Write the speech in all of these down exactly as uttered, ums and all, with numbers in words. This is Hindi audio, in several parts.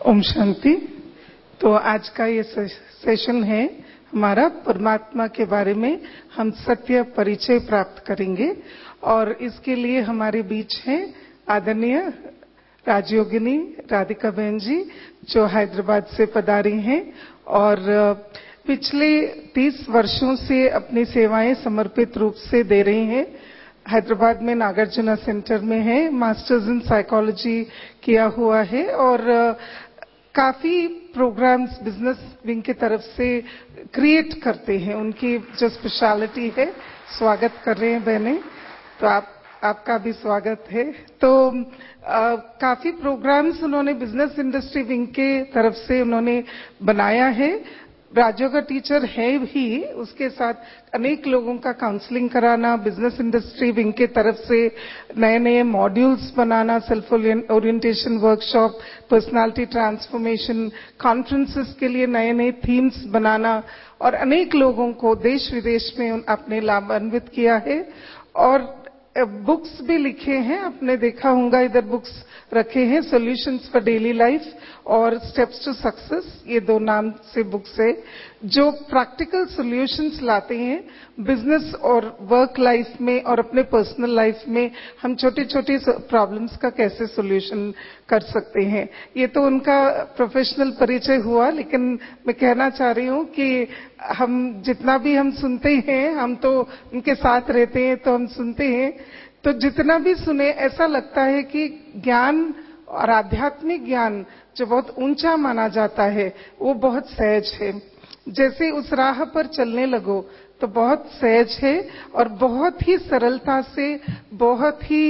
ओम शांति। तो आज का ये सेशन है हमारा परमात्मा के बारे में, हम सत्य परिचय प्राप्त करेंगे और इसके लिए हमारे बीच हैं आदरणीय राजयोगिनी राधिका बहन जी, जो हैदराबाद से पधारी हैं और पिछले तीस वर्षों से अपनी सेवाएं समर्पित रूप से दे रही हैं। हैदराबाद में नागार्जुना सेंटर में है, मास्टर्स इन साइकोलॉजी किया हुआ है और काफी प्रोग्राम्स बिजनेस विंग की तरफ से क्रिएट करते हैं। उनकी जो स्पेशलिटी है, स्वागत कर रहे हैं बहने, तो आप आपका भी स्वागत है। तो आ, काफी प्रोग्राम्स उन्होंने बिजनेस इंडस्ट्री विंग के तरफ से उन्होंने बनाया है। राजयोगा टीचर है भी, उसके साथ अनेक लोगों का काउंसलिंग कराना, बिजनेस इंडस्ट्री विंग के तरफ से नए नए मॉड्यूल्स बनाना, self orientation workshop, personality transformation, conferences के लिए नए नए थीम्स बनाना और अनेक लोगों को देश विदेश में आपने लाभान्वित किया है। और बुक्स भी लिखे हैं, आपने देखा होगा इधर बुक्स रखे हैं, सॉल्यूशंस फॉर डेली लाइफ और स्टेप्स टू सक्सेस, ये दो नाम से बुक्स है जो प्रैक्टिकल सॉल्यूशंस लाते हैं बिजनेस और वर्क लाइफ में और अपने पर्सनल लाइफ में हम छोटी छोटी प्रॉब्लम्स का कैसे सॉल्यूशन कर सकते हैं। ये तो उनका प्रोफेशनल परिचय हुआ, लेकिन मैं कहना चाह रही हूँ कि हम जितना भी हम सुनते हैं, हम तो उनके साथ रहते हैं तो हम सुनते हैं, तो जितना भी सुने ऐसा लगता है कि ज्ञान और आध्यात्मिक ज्ञान जो बहुत ऊंचा माना जाता है वो बहुत सहज है। जैसे उस राह पर चलने लगो तो बहुत सहज है और बहुत ही सरलता से, बहुत ही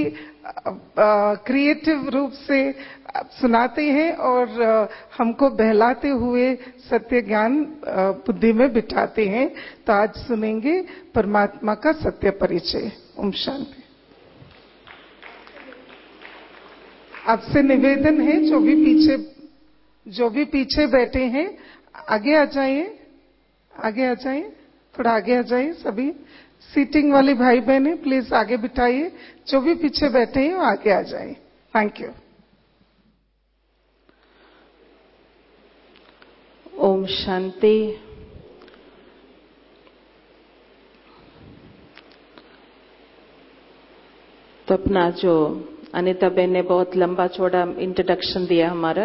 क्रिएटिव रूप से सुनाते हैं और आ, हमको बहलाते हुए सत्य ज्ञान बुद्धि में बिठाते हैं। तो आज सुनेंगे परमात्मा का सत्य परिचय। ओम शांति। आपसे निवेदन है, जो भी पीछे जो भी पीछे बैठे हैं आगे आ जाइए, आगे आ जाइए, थोड़ा आगे आ जाइए। सभी सीटिंग वाले भाई बहने प्लीज आगे बिठाइए, जो भी पीछे बैठे हैं वो आगे आ जाइए। Thank you. ओम शांति। तो अपना जो अनिता बहन ने बहुत लंबा चौड़ा इंट्रोडक्शन दिया हमारा,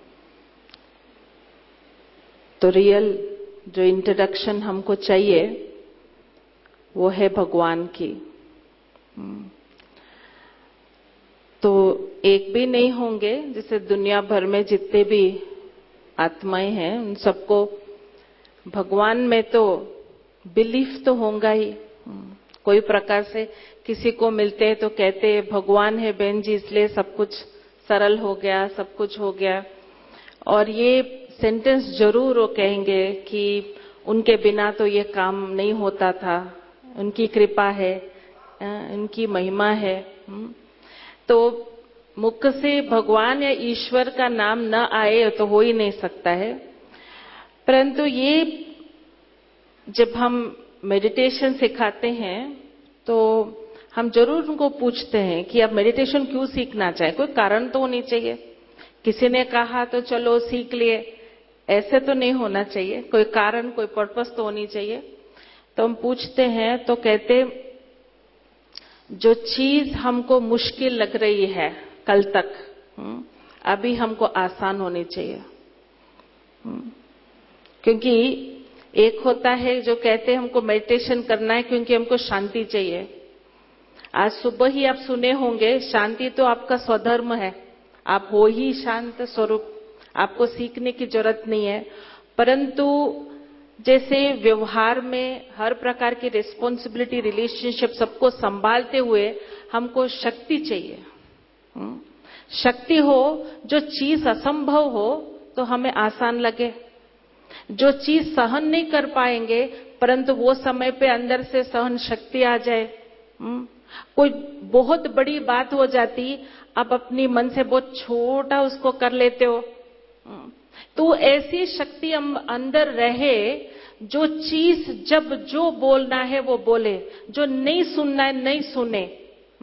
तो रियल जो इंट्रोडक्शन हमको चाहिए वो है भगवान की। तो एक भी नहीं होंगे, जैसे दुनिया भर में जितने भी आत्माएं हैं उन सबको भगवान में तो बिलीफ तो होगा ही। कोई प्रकार से किसी को मिलते हैं तो कहते हैं भगवान है बहन जी, इसलिए सब कुछ सरल हो गया, सब कुछ हो गया। और ये सेंटेंस जरूर वो कहेंगे कि उनके बिना तो ये काम नहीं होता था, उनकी कृपा है, उनकी महिमा है। तो मुख से भगवान या ईश्वर का नाम न आए तो हो ही नहीं सकता है। परंतु ये जब हम मेडिटेशन सिखाते हैं तो हम जरूर उनको पूछते हैं कि आप मेडिटेशन क्यों सीखना चाहे, कोई कारण तो होनी चाहिए। किसी ने कहा तो चलो सीख लिए, ऐसे तो नहीं होना चाहिए, कोई कारण, कोई पर्पस तो होनी चाहिए। तो हम पूछते हैं तो कहते जो चीज हमको मुश्किल लग रही है कल तक, अभी हमको आसान होनी चाहिए। क्योंकि एक होता है जो कहते हैं हमको मेडिटेशन करना है क्योंकि हमको शांति चाहिए। आज सुबह ही आप सुने होंगे, शांति तो आपका स्वधर्म है, आप हो ही शांत स्वरूप, आपको सीखने की जरूरत नहीं है। परंतु जैसे व्यवहार में हर प्रकार की रिस्पॉन्सिबिलिटी, रिलेशनशिप सबको संभालते हुए हमको शक्ति चाहिए। शक्ति हो, जो चीज असंभव हो तो हमें आसान लगे, जो चीज सहन नहीं कर पाएंगे परंतु वो समय पे अंदर से सहन शक्ति आ जाए। कोई बहुत बड़ी बात हो जाती, आप अपनी मन से बहुत छोटा उसको कर लेते हो। तो ऐसी शक्ति हम अंदर रहे, जो चीज जब जो बोलना है वो बोले, जो नहीं सुनना है नहीं सुने,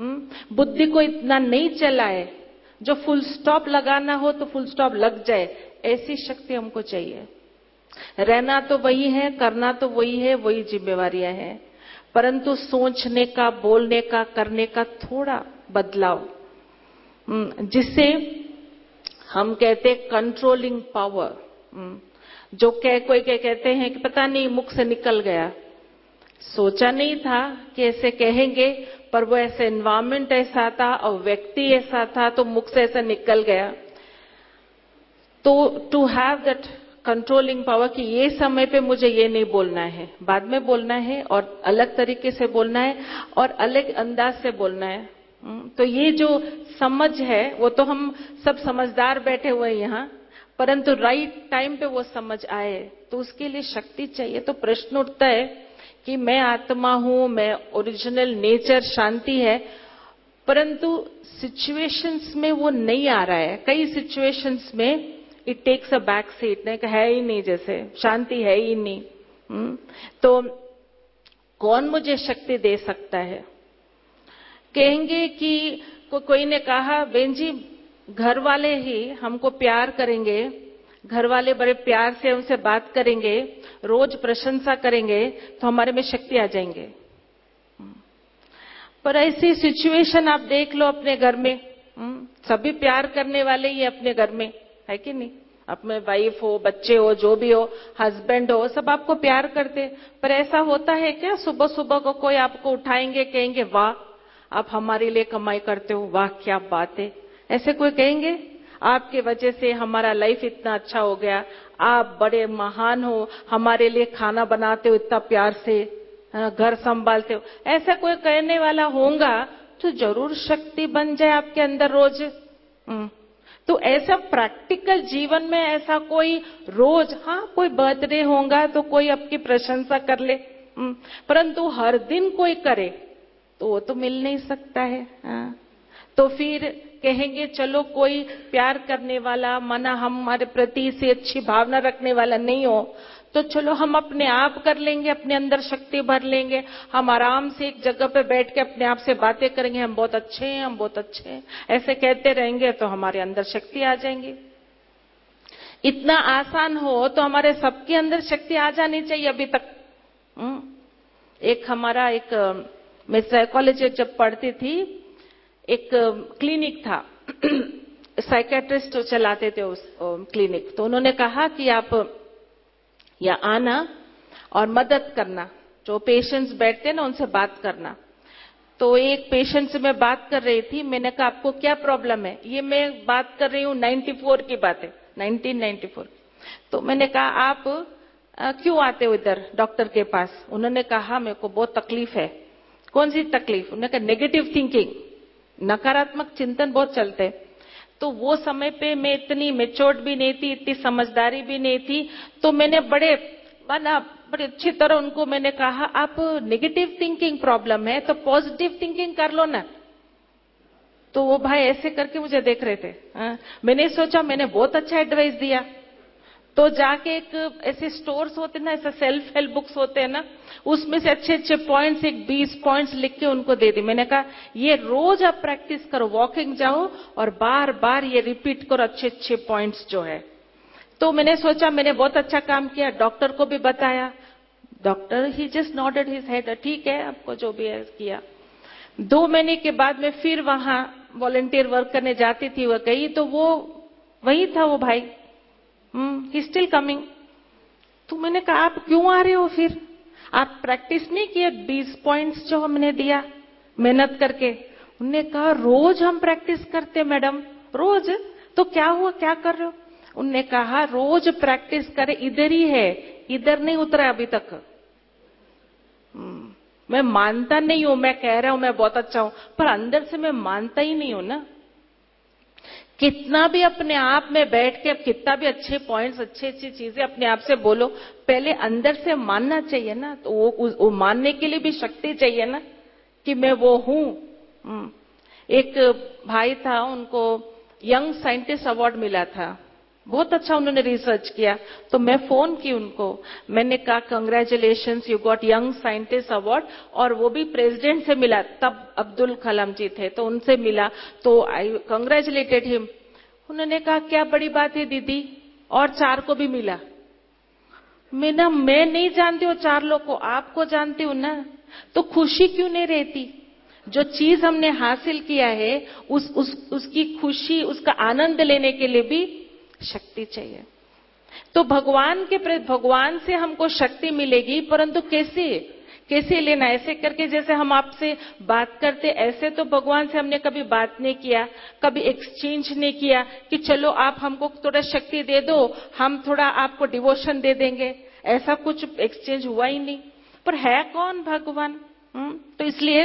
बुद्धि को इतना नहीं चलाए, जो फुल स्टॉप लगाना हो तो फुल स्टॉप लग जाए, ऐसी शक्ति हमको चाहिए। रहना तो वही है, करना तो वही है, वही जिम्मेवारियां हैं, परंतु सोचने का, बोलने का, करने का थोड़ा बदलाव, जिससे हम कहते कंट्रोलिंग पावर, जो कह कोई कह कहते हैं कि पता नहीं मुख से निकल गया, सोचा नहीं था कि ऐसे कहेंगे, पर वो ऐसे एनवायरमेंट ऐसा था और व्यक्ति ऐसा था तो मुख से ऐसा निकल गया। तो to have that controlling power कि ये समय पे मुझे ये नहीं बोलना है, बाद में बोलना है और अलग तरीके से बोलना है और अलग अंदाज से बोलना है। तो ये जो समझ है वो तो हम सब समझदार बैठे हुए हैं यहाँ, परंतु राइट टाइम पे वो समझ आए तो उसके लिए शक्ति चाहिए। तो प्रश्न उठता है कि मैं आत्मा हूं, मैं ओरिजिनल नेचर शांति है, परंतु सिचुएशंस में वो नहीं आ रहा है। कई सिचुएशंस में it takes a back seat, नहीं है ही नहीं, जैसे शांति है ही नहीं। हुँ? तो कौन मुझे शक्ति दे सकता है? कहेंगे कि को, कोई ने कहा बहन जी घर वाले ही हमको प्यार करेंगे, घर वाले बड़े प्यार से उनसे बात करेंगे, रोज प्रशंसा करेंगे तो हमारे में शक्ति आ जाएंगे। पर ऐसी सिचुएशन आप देख लो अपने घर में, सभी प्यार करने वाले ही अपने घर में, है कि नहीं? अपने वाइफ हो, बच्चे हो, जो भी हो, हस्बैंड हो, सब आपको प्यार करते, पर ऐसा होता है क्या सुबह सुबह को कोई आपको उठाएंगे, कहेंगे वाह आप हमारे लिए कमाई करते हो, वाह क्या बात है, ऐसे कोई कहेंगे? आपके वजह से हमारा लाइफ इतना अच्छा हो गया, आप बड़े महान हो, हमारे लिए खाना बनाते हो इतना प्यार से, घर संभालते हो, ऐसा कोई कहने वाला होगा तो जरूर शक्ति बन जाए आपके अंदर रोज। तो ऐसा प्रैक्टिकल जीवन में ऐसा कोई रोज, हाँ कोई बर्थडे होगा तो कोई आपकी प्रशंसा कर ले, परंतु हर दिन कोई करे तो वो तो मिल नहीं सकता है। हाँ। तो फिर कहेंगे चलो कोई प्यार करने वाला, माना हमारे प्रति से अच्छी भावना रखने वाला नहीं हो तो चलो हम अपने आप कर लेंगे, अपने अंदर शक्ति भर लेंगे, हम आराम से एक जगह पे बैठ के अपने आप से बातें करेंगे, हम बहुत अच्छे हैं, हम बहुत अच्छे हैं, ऐसे कहते रहेंगे तो हमारे अंदर शक्ति आ जाएंगी। इतना आसान हो तो हमारे सबके अंदर शक्ति आ जानी चाहिए। अभी तक एक हमारा एक मैं साइकोलॉजी जब पढ़ती थी, एक क्लिनिक था, साइकेट्रिस्ट चलाते थे उस क्लिनिक, तो उन्होंने कहा कि आप या आना और मदद करना, जो पेशेंट्स बैठते ना उनसे बात करना। तो एक पेशेंट से मैं बात कर रही थी, मैंने कहा आपको क्या प्रॉब्लम है? ये मैं बात कर रही हूँ चौरानवे की बात है, नाइनटीन नाइंटी फोर। तो मैंने कहा आप आ, क्यों आते हो इधर डॉक्टर के पास? उन्होंने कहा मेरे को बहुत तकलीफ है। कौन सी तकलीफ? उन्होंने कहा नेगेटिव थिंकिंग, नकारात्मक चिंतन बहुत चलते हैं। तो वो समय पे मैं इतनी मेच्योर्ड भी नहीं थी, इतनी समझदारी भी नहीं थी, तो मैंने बड़े माना बड़े अच्छी तरह उनको मैंने कहा आप नेगेटिव थिंकिंग प्रॉब्लम है तो पॉजिटिव थिंकिंग कर लो ना। तो वो भाई ऐसे करके मुझे देख रहे थे। आ, मैंने सोचा मैंने बहुत अच्छा एडवाइस दिया, तो जाके एक ऐसे स्टोर्स होते ना, ऐसे सेल्फ हेल्प बुक्स होते हैं ना, उसमें से अच्छे अच्छे पॉइंट्स एक बीस पॉइंट्स लिख के उनको दे दी। मैंने कहा ये रोज आप प्रैक्टिस करो, वॉकिंग जाओ और बार बार ये रिपीट करो अच्छे अच्छे पॉइंट्स जो है। तो मैंने सोचा मैंने बहुत अच्छा काम किया, डॉक्टर को भी बताया, डॉक्टर ही जस्ट नॉडेड हिज हेड, ठीक है आपको जो भी है किया। दो महीने के बाद मैं फिर वहां वॉलंटियर वर्क करने जाती थी, वह गई तो वो वही था वो भाई, ही स्टिल कमिंग। तो मैंने कहा आप क्यों आ रहे हो फिर? आप प्रैक्टिस नहीं किए बीस पॉइंट्स जो हमने दिया मेहनत करके? उन्होंने कहा रोज हम प्रैक्टिस करते मैडम, रोज। तो क्या हुआ, क्या कर रहे हो? उन्होंने कहा रोज प्रैक्टिस करे, इधर ही है, इधर नहीं उतरा अभी तक। मैं मानता नहीं हूं, मैं कह रहा हूं मैं बहुत अच्छा हूं, पर अंदर से मैं मानता ही नहीं हूं ना। कितना भी अपने आप में बैठ के कितना भी अच्छे पॉइंट्स, अच्छी अच्छी चीजें अपने आप से बोलो, पहले अंदर से मानना चाहिए ना। तो वो, वो मानने के लिए भी शक्ति चाहिए ना कि मैं वो हूं। एक भाई था, उनको यंग साइंटिस्ट अवार्ड मिला था, बहुत अच्छा उन्होंने रिसर्च किया। तो मैं फोन की उनको, मैंने कहा congratulations you got young scientist award, और वो भी प्रेसिडेंट से मिला, तब अब्दुल कलाम जी थे तो उनसे मिला, तो आई कंग्रेचुलेटेड हिम। उन्होंने कहा क्या बड़ी बात है दीदी, और चार को भी मिला। मैं ना मैं नहीं जानती हूँ चार लोग को, आपको जानती हूँ ना, तो खुशी क्यों नहीं रहती? जो चीज हमने हासिल किया है उस उस उसकी खुशी, उसका आनंद लेने के लिए भी शक्ति चाहिए। तो भगवान के प्रति, भगवान से हमको शक्ति मिलेगी, परंतु कैसे कैसे लेना? ऐसे करके जैसे हम आपसे बात करते, ऐसे तो भगवान से हमने कभी बात नहीं किया, कभी एक्सचेंज नहीं किया कि चलो आप हमको थोड़ा शक्ति दे दो, हम थोड़ा आपको डिवोशन दे देंगे। ऐसा कुछ एक्सचेंज हुआ ही नहीं। पर है कौन भगवान? हुँ? तो इसलिए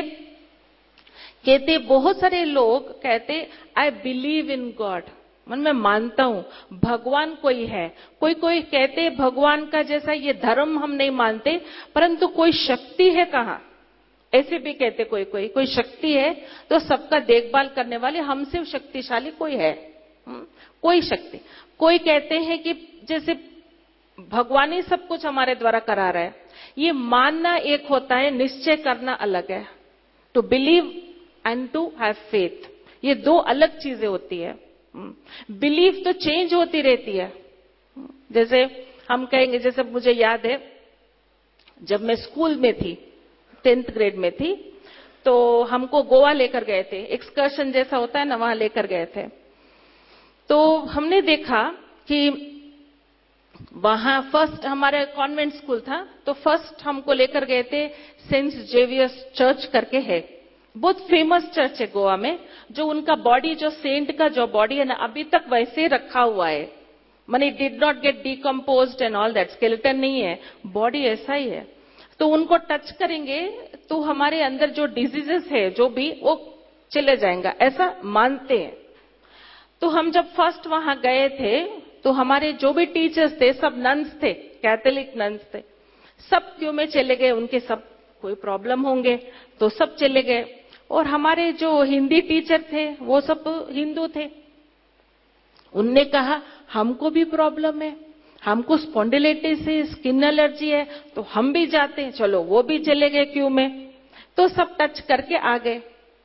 कहते, बहुत सारे लोग कहते आई बिलीव इन गॉड, मन में मानता हूं भगवान कोई है। कोई कोई कहते भगवान का जैसा ये धर्म हम नहीं मानते, परंतु कोई शक्ति है कहां, ऐसे भी कहते कोई कोई कोई शक्ति है तो सबका देखभाल करने वाले हमसे शक्तिशाली कोई है। हुँ? कोई शक्ति। कोई कहते हैं कि जैसे भगवान ही सब कुछ हमारे द्वारा करा रहा है। ये मानना एक होता है, निश्चय करना अलग है। To believe and to have faith, ये दो अलग चीजें होती है। बिलीफ तो चेंज होती रहती है। जैसे हम कहेंगे, जैसे मुझे याद है जब मैं स्कूल में थी, टेंथ ग्रेड में थी, तो हमको गोवा लेकर गए थे, एक्सकर्शन जैसा होता है ना, वहां लेकर गए थे। तो हमने देखा कि वहां फर्स्ट हमारे कॉन्वेंट स्कूल था, तो फर्स्ट हमको लेकर गए थे सेंट जेवियर्स चर्च करके है, बहुत फेमस चर्च है गोवा में, जो उनका बॉडी, जो सेंट का जो बॉडी है ना, अभी तक वैसे रखा हुआ है। माने it did not get decomposed and all that, skeleton नहीं है, बॉडी ऐसा ही है। तो उनको टच करेंगे तो हमारे अंदर जो डिजीजेस है जो भी, वो चले जाएगा, ऐसा मानते हैं। तो हम जब फर्स्ट वहां गए थे तो हमारे जो भी टीचर्स थे सब नन्स थे, कैथोलिक नन्स थे। सब क्यों में चले गए, उनके सब कोई प्रॉब्लम होंगे तो सब चले गए। और हमारे जो हिंदी टीचर थे वो सब हिंदू थे। उनने कहा हमको भी प्रॉब्लम है, हमको स्पॉन्डिलाइटिस है, स्किन एलर्जी है, तो हम भी जाते हैं। चलो वो भी चले गए क्यों में, तो सब टच करके आ गए।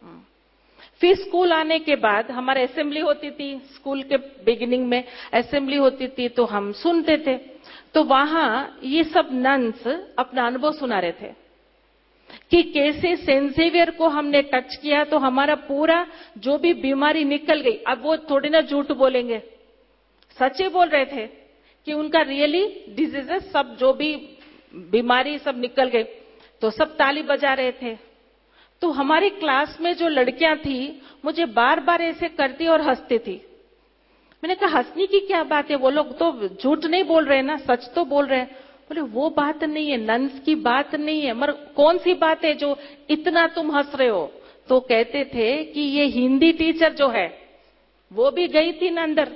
फिर स्कूल आने के बाद हमारे असेंबली होती थी, स्कूल के बिगिनिंग में असेंबली होती थी, तो हम सुनते थे। तो वहां ये सब नन्स अपना अनुभव सुना रहे थे कि कैसे सेंट जेवियर को हमने टच किया तो हमारा पूरा जो भी बीमारी निकल गई। अब वो थोड़ी ना झूठ बोलेंगे, सच ही बोल रहे थे कि उनका रियली डिजीजेस सब जो भी बीमारी सब निकल गई। तो सब ताली बजा रहे थे। तो हमारी क्लास में जो लड़कियां थी मुझे बार बार ऐसे करती और हंसती थी। मैंने कहा हंसने की क्या बात है, वो लोग तो झूठ नहीं बोल रहे ना, सच तो बोल रहे हैं। बोले वो बात नहीं है, नन्स की बात नहीं है, मगर कौन सी बात है जो इतना तुम हंस रहे हो? तो कहते थे कि ये हिंदी टीचर जो है वो भी गई थी ना अंदर,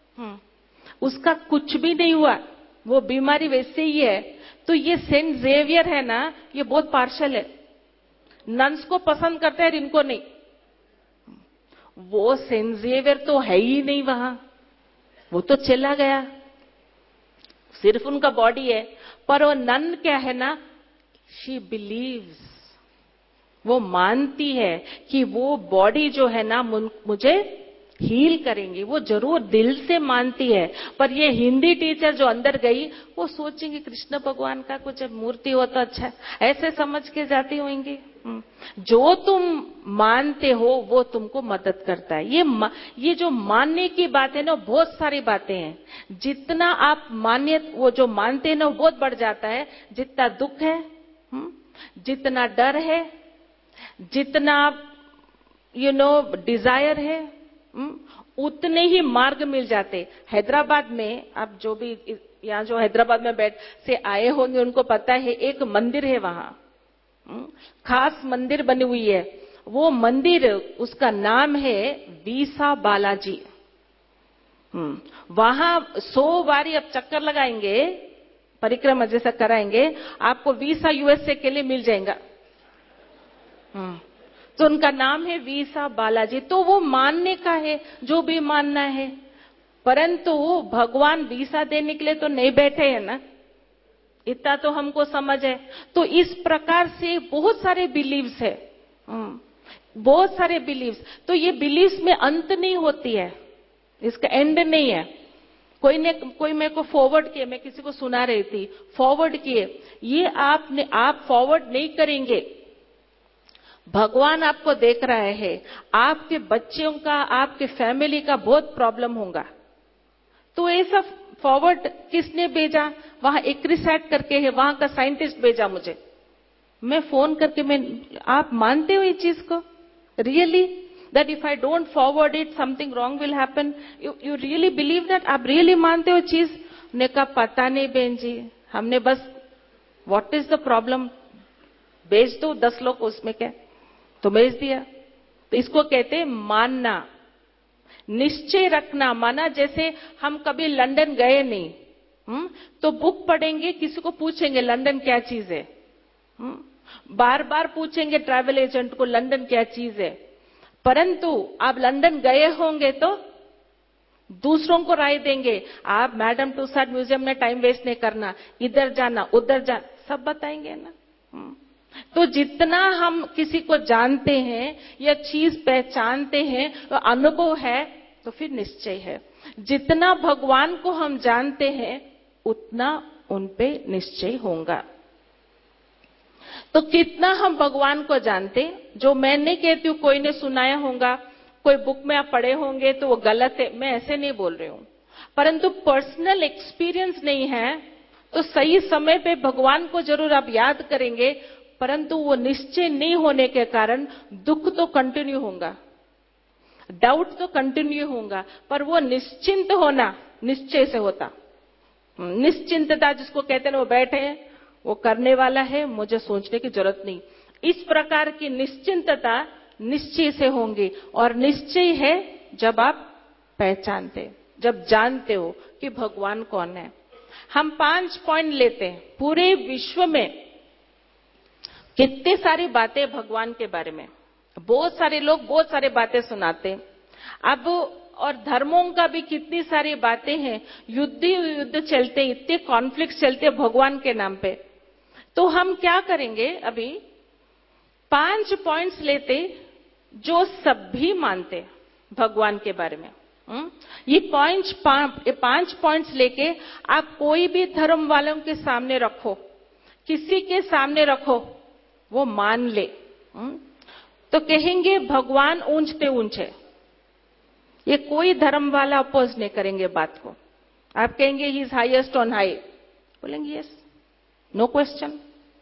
उसका कुछ भी नहीं हुआ, वो बीमारी वैसे ही है। तो ये सेंट जेवियर है ना, ये बहुत पार्शल है, नन्स को पसंद करते हैं इनको नहीं। वो सेंट जेवियर तो है ही नहीं वहां, वो तो चला गया, सिर्फ उनका बॉडी है। पर वो नन क्या है ना, शी बिलीव्स, वो मानती है कि वो बॉडी जो है ना मुझे हील करेंगी, वो जरूर दिल से मानती है। पर ये हिंदी टीचर जो अंदर गई वो सोचेंगे कृष्ण भगवान का कुछ मूर्ति हो तो अच्छा, ऐसे समझ के जाती होंगी। जो तुम मानते हो वो तुमको मदद करता है। ये ये जो मानने की बात है ना, बहुत सारी बातें हैं। जितना आप मान्य, वो जो मानते हैं ना, वो बहुत बढ़ जाता है। जितना दुख है, जितना डर है, जितना यू नो डिजायर है, उतने ही मार्ग मिल जाते। हैदराबाद में, आप जो भी यहाँ जो हैदराबाद में बैठ से आए होंगे उनको पता है, एक मंदिर है वहां, खास मंदिर बनी हुई है। वो मंदिर, उसका नाम है वीसा बालाजी। वहां सौ बारी आप चक्कर लगाएंगे, परिक्रमा जैसा कराएंगे, आपको वीसा यूएसए के लिए मिल जाएगा। तो उनका नाम है वीसा बालाजी। तो वो मानने का है, जो भी मानना है। परंतु भगवान वीसा देने के लिए तो नहीं बैठे हैं ना, इतना तो हमको समझ है। तो इस प्रकार से बहुत सारे बिलीव्स है, बहुत सारे बिलीव्स। तो ये बिलीव्स में अंत नहीं होती है, इसका एंड नहीं है। कोई ने कोई मेरे को फॉरवर्ड किए, मैं किसी को सुना रही थी, फॉरवर्ड किए, ये आपने आप फॉरवर्ड नहीं करेंगे, भगवान आपको देख रहा है, आपके बच्चों का, आपके फैमिली का बहुत प्रॉब्लम होगा। तो ऐसा फॉरवर्ड किसने भेजा? वहां एक्रिसैट करके है, वहां का साइंटिस्ट भेजा मुझे। मैं फोन करके, मैं आप मानते हो ये चीज को? Really that if I don't forward it something wrong will happen? You you really believe that? आप रियली मानते हो चीज? ने कहा पता नहीं बहन जी, हमने बस व्हाट इज द प्रॉब्लम, भेज दो दस लोग, उसमें क्या, तो भेज दिया। तो इसको कहते हैं मानना, निश्चय रखना। माना जैसे हम कभी लंदन गए नहीं, हुँ? तो बुक पढ़ेंगे, किसी को पूछेंगे लंदन क्या चीज है, हुँ? बार बार पूछेंगे ट्रैवल एजेंट को लंदन क्या चीज है। परंतु आप लंदन गए होंगे तो दूसरों को राय देंगे, आप मैडम टूसाड म्यूजियम में टाइम वेस्ट नहीं करना, इधर जाना उधर जाना, सब बताएंगे ना। हुँ? तो जितना हम किसी को जानते हैं या चीज पहचानते हैं, तो अनुभव है, तो फिर निश्चय है। जितना भगवान को हम जानते हैं उतना उन पे निश्चय होगा। तो कितना हम भगवान को जानते, जो मैं नहीं कहती हूं कोई ने सुनाया होगा, कोई बुक में आप पढ़े होंगे तो वो गलत है, मैं ऐसे नहीं बोल रही हूं, परंतु पर्सनल एक्सपीरियंस नहीं है तो सही समय पे भगवान को जरूर आप याद करेंगे, परंतु वो निश्चय नहीं होने के कारण दुख तो कंटिन्यू होगा, डाउट तो कंटिन्यू होगा, पर वो निश्चिंत होना निश्चय से होता। निश्चिंतता जिसको कहते हैं, वो बैठे हैं, वो करने वाला है, मुझे सोचने की जरूरत नहीं। इस प्रकार की निश्चिंतता निश्चय से होंगी। और निश्चय है जब आप पहचानते, जब जानते हो कि भगवान कौन है। हम पांच पॉइंट लेते हैं, पूरे विश्व में कितनी सारी बातें भगवान के बारे में, बहुत सारे लोग बहुत सारी बातें सुनाते हैं। अब और धर्मों का भी कितनी सारी बातें हैं, युद्ध युद्ध चलते, इतने कॉन्फ्लिक्ट चलते भगवान के नाम पे। तो हम क्या करेंगे, अभी पांच पॉइंट्स लेते जो सभी मानते भगवान के बारे में। हुँ? ये पॉइंट्स पांच पॉइंट्स लेके आप कोई भी धर्म वालों के सामने रखो, किसी के सामने रखो, वो मान ले। हुँ? तो कहेंगे भगवान ऊंचते ऊंचे, ये कोई धर्म वाला अपोज नहीं करेंगे बात को। आप कहेंगे he is highest on high, बोलेंगे यस, नो क्वेश्चन,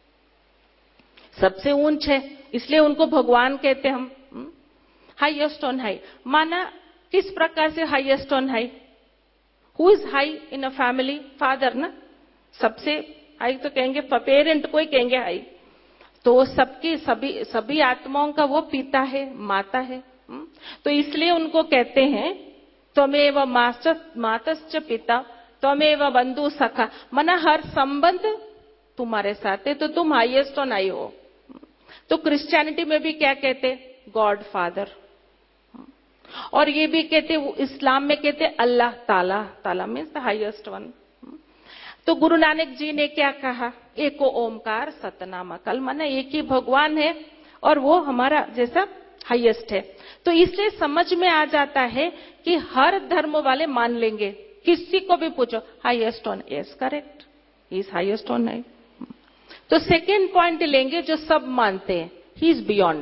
सबसे ऊंच है, इसलिए उनको भगवान कहते हम। हाईएस्ट ऑन हाई माना किस प्रकार से highest on high? Who is high in a family? Father ना, सबसे हाई तो कहेंगे, पेरेंट को ही कहेंगे हाई। तो सबकी सभी सभी आत्माओं का वो पिता है, माता है। तो इसलिए उनको कहते हैं त्वमेव मातश्च पिता त्वमेव बंधु सखा, माना हर संबंध तुम्हारे साथ है, तो तुम हाईएस्ट ऑन हाई हो। तो क्रिश्चियनिटी में भी क्या कहते? God father. और ये भी कहते, इस्लाम में कहते अल्लाह ताला, ताला मीन्स द हाईएस्ट वन। तो गुरु नानक जी ने क्या कहा? एको ओमकार सतनाम अकल, माना एक ही भगवान है और वो हमारा जैसा हाईएस्ट है। तो इसलिए समझ में आ जाता है कि हर धर्म वाले मान लेंगे, किसी को भी पूछो highest on, yes correct, he is highest on है। तो सेकेंड पॉइंट लेंगे जो सब मानते हैं, ही इज बियॉन्ड।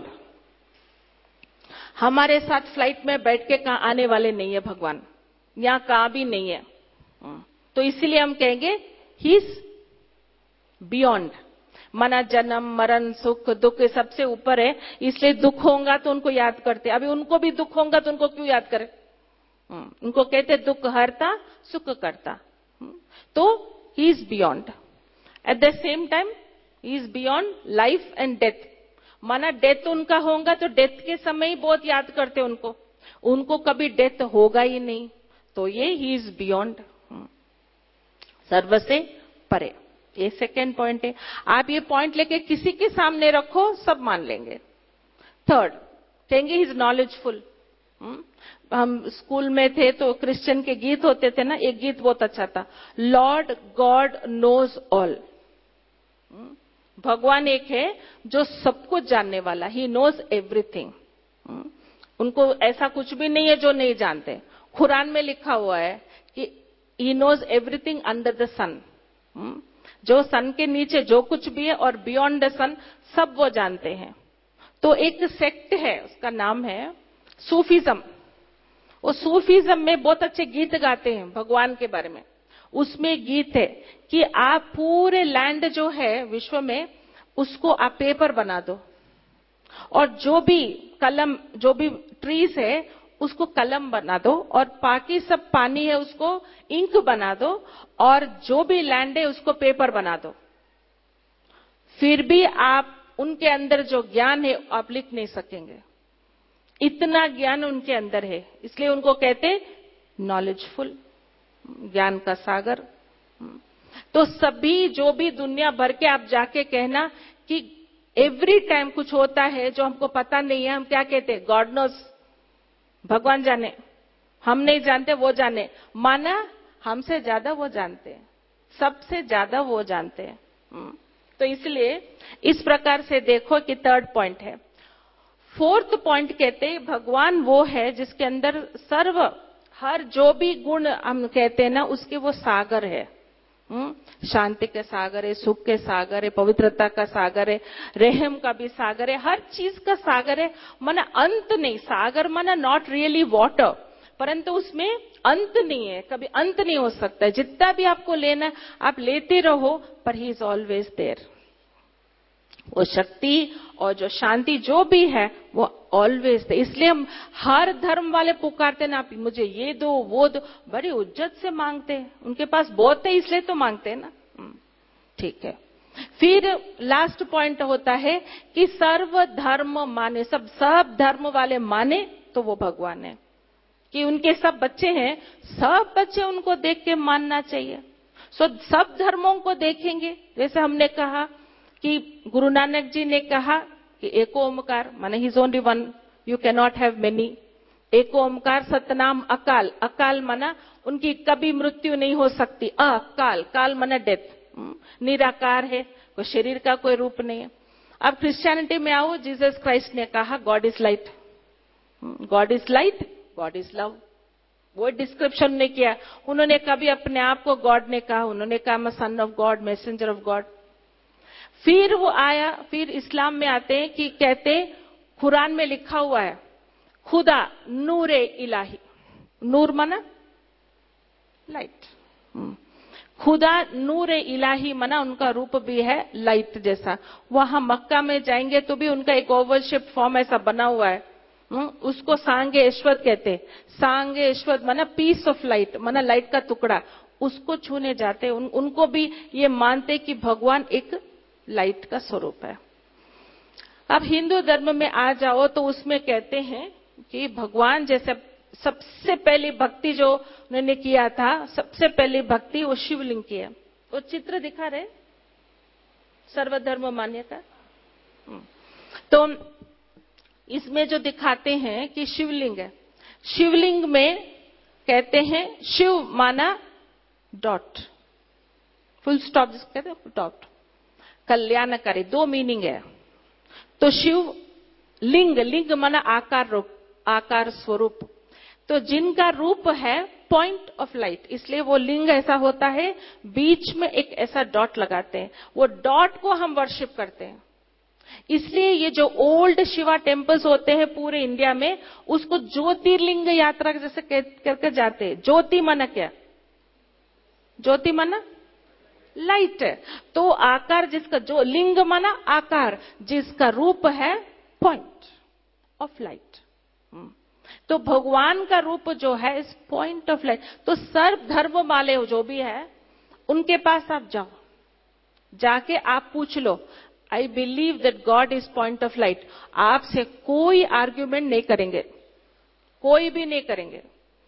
हमारे साथ फ्लाइट में बैठ के कहां आने वाले नहीं है भगवान, यहां कहां भी नहीं है। तो इसीलिए हम कहेंगे ही इज बियॉन्ड, माना जन्म मरण सुख दुख सबसे ऊपर है, इसलिए दुख होगा तो उनको याद करते। अभी उनको भी दुख होगा तो उनको क्यों याद करें? उनको कहते दुख हरता सुख करता। तो he is beyond. At the same time he is beyond life and death, माना डेथ उनका होगा तो डेथ के समय ही बहुत याद करते उनको, उनको कभी डेथ होगा ही नहीं। तो ये ही इज बियॉन्ड, सर्व से परे। ये सेकेंड पॉइंट है। आप ये पॉइंट लेके किसी के सामने रखो, सब मान लेंगे। थर्ड कहेंगे ही इज नॉलेजफुल। हम स्कूल में थे तो क्रिश्चियन के गीत होते थे ना, एक गीत बहुत अच्छा था, लॉर्ड गॉड नोज ऑल। भगवान एक है जो सब कुछ जानने वाला, ही नोज एवरीथिंग। उनको ऐसा कुछ भी नहीं है जो नहीं जानते। कुरान में लिखा हुआ है कि he knows everything under the sun. जो सन के नीचे जो कुछ भी है और बियॉन्ड द सन सब वो जानते हैं। तो एक सेक्ट है, उसका नाम है सूफीज्म। वो सूफीज्म में बहुत अच्छे गीत गाते हैं भगवान के बारे में। उसमें गीत है कि आप पूरे लैंड जो है विश्व में उसको आप पेपर बना दो, और जो भी कलम, जो भी ट्रीज है उसको कलम बना दो, और बाकी सब पानी है उसको इंक बना दो, और जो भी लैंड है उसको पेपर बना दो। फिर भी आप उनके अंदर जो ज्ञान है आप लिख नहीं सकेंगे, इतना ज्ञान उनके अंदर है। इसलिए उनको कहते नॉलेजफुल, ज्ञान का सागर। तो सभी जो भी दुनिया भर के आप जाके कहना कि एवरी टाइम कुछ होता है जो हमको पता नहीं है, हम क्या कहते हैं? गॉड नोज, भगवान जाने। हम नहीं जानते, वो जाने। माना हमसे ज्यादा वो जानते हैं, सबसे ज्यादा वो जानते हैं। तो इसलिए इस प्रकार से देखो कि थर्ड पॉइंट है। फोर्थ पॉइंट कहते हैं भगवान वो है जिसके अंदर सर्व, हर जो भी गुण हम कहते हैं ना उसके वो सागर है। शांति के सागर है, सुख के सागर है, पवित्रता का सागर है, रहम का भी सागर है, हर चीज का सागर है। माना अंत नहीं, सागर माना नॉट रियली वाटर, परंतु उसमें अंत नहीं है, कभी अंत नहीं हो सकता है। जितना भी आपको लेना आप लेते रहो, पर ही इज ऑलवेज देयर। वो शक्ति और जो शांति जो भी है वो ऑलवेज थे। इसलिए हम हर धर्म वाले पुकारते ना, आप मुझे ये दो वो दो, बड़ी उज्जत से मांगते हैं। उनके पास बहुत है इसलिए तो मांगते हैं ना। ठीक है। फिर लास्ट पॉइंट होता है कि सर्व धर्म माने, सब सब धर्म वाले माने तो वो भगवान है। कि उनके सब बच्चे हैं, सब बच्चे उनको देख के मानना चाहिए। सो सब धर्मों को देखेंगे। जैसे हमने कहा कि गुरु नानक जी ने कहा कि एको ओमकार माने he is only one, you can not have many. Ek Onkar सतनाम अकाल, अकाल माना उनकी कभी मृत्यु नहीं हो सकती। अकाल, काल माना डेथ, निराकार है, कोई शरीर का कोई रूप नहीं है। अब क्रिश्चियनिटी में आओ, जीसस क्राइस्ट ने कहा God is light, God is light, God is love. वो डिस्क्रिप्शन ने किया। उन्होंने कभी अपने आप को गॉड ने कहा, उन्होंने कहा मैं son of God, messenger of God. फिर वो आया, फिर इस्लाम में आते हैं कि कहते कुरान में लिखा हुआ है खुदा नूरे इलाही, नूर माना लाइट, खुदा नूरे इलाही माना उनका रूप भी है लाइट जैसा। वहां मक्का में जाएंगे तो भी उनका एक ओवल शेप फॉर्म ऐसा बना हुआ है, उसको सांगे ऐश्वर्य कहते। सांगे ऐश्वर्य माना पीस ऑफ लाइट, माना लाइट का टुकड़ा। उसको छूने जाते उन, उनको भी ये मानते कि भगवान एक लाइट का स्वरूप है। अब हिंदू धर्म में आ जाओ तो उसमें कहते हैं कि भगवान जैसे सबसे पहली भक्ति जो उन्होंने किया था, सबसे पहली भक्ति वो शिवलिंग की है। वो चित्र दिखा रहे सर्वधर्म मान्यता। तो इसमें जो दिखाते हैं कि शिवलिंग है, शिवलिंग में कहते हैं शिव माना डॉट, फुल स्टॉप जिसको कहते हैं डॉट, कल्याणकारी, दो मीनिंग है। तो शिव लिंग, लिंग माना आकार रूप, आकार स्वरूप। तो जिनका रूप है पॉइंट ऑफ लाइट, इसलिए वो लिंग ऐसा होता है, बीच में एक ऐसा डॉट लगाते हैं, वो डॉट को हम वर्शिप करते हैं। इसलिए ये जो ओल्ड शिवा टेम्पल्स होते हैं पूरे इंडिया में, उसको ज्योतिर्लिंग यात्रा जैसे करके जाते हैं। ज्योति माना क्या? ज्योति माना लाइट। तो आकार जिसका, जो लिंग माना आकार, जिसका रूप है पॉइंट ऑफ लाइट। तो भगवान का रूप जो है इस पॉइंट ऑफ लाइट। तो सर्व धर्म वाले जो भी है उनके पास आप जाओ, जाके आप पूछ लो I believe that God is point of light. आपसे कोई आर्ग्यूमेंट नहीं करेंगे, कोई भी नहीं करेंगे,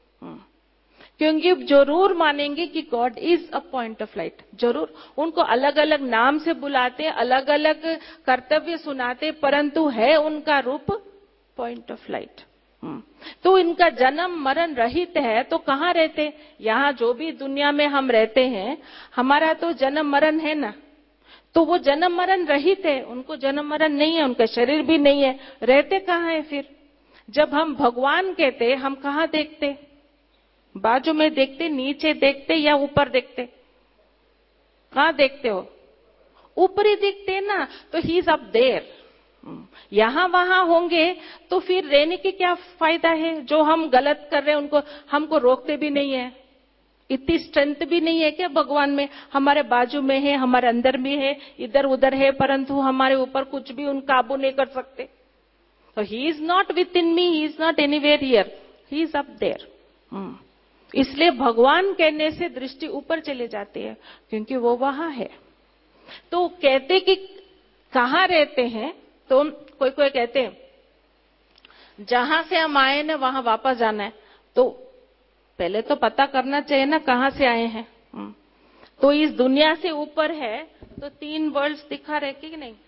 क्योंकि जरूर मानेंगे कि God is a point of light. जरूर उनको अलग अलग नाम से बुलाते, अलग अलग कर्तव्य सुनाते, परंतु है उनका रूप पॉइंट ऑफ लाइट। तो इनका जन्म मरण रहित है। तो कहाँ रहते? यहाँ जो भी दुनिया में हम रहते हैं, हमारा तो जन्म मरण है ना, तो वो जन्म मरण रहित है, उनको जन्म मरण नहीं है, उनका शरीर भी नहीं है। रहते कहाँ है फिर? जब हम भगवान कहते हम कहाँ देखते? बाजू में देखते, नीचे देखते या ऊपर देखते? कहां देखते हो? ऊपर ही दिखते ना, तो ही इज अप देयर। यहां वहां होंगे तो फिर रहने की क्या फायदा है? जो हम गलत कर रहे हैं उनको हमको रोकते भी नहीं है। इतनी स्ट्रेंथ भी नहीं है क्या भगवान में? हमारे बाजू में है, हमारे अंदर भी है, इधर उधर है, परंतु हमारे ऊपर कुछ भी उन काबू नहीं कर सकते। तो he is not within me, he is not anywhere here, he is up there. इसलिए भगवान कहने से दृष्टि ऊपर चले जाती है, क्योंकि वो वहां है। तो कहते कि कहां रहते हैं, तो कोई कोई कहते हैं जहां से हम आए ना वहां वापस जाना है, तो पहले तो पता करना चाहिए ना कहां से आए हैं। तो इस दुनिया से ऊपर है, तो तीन वर्ल्ड्स दिखा रहे कि नहीं?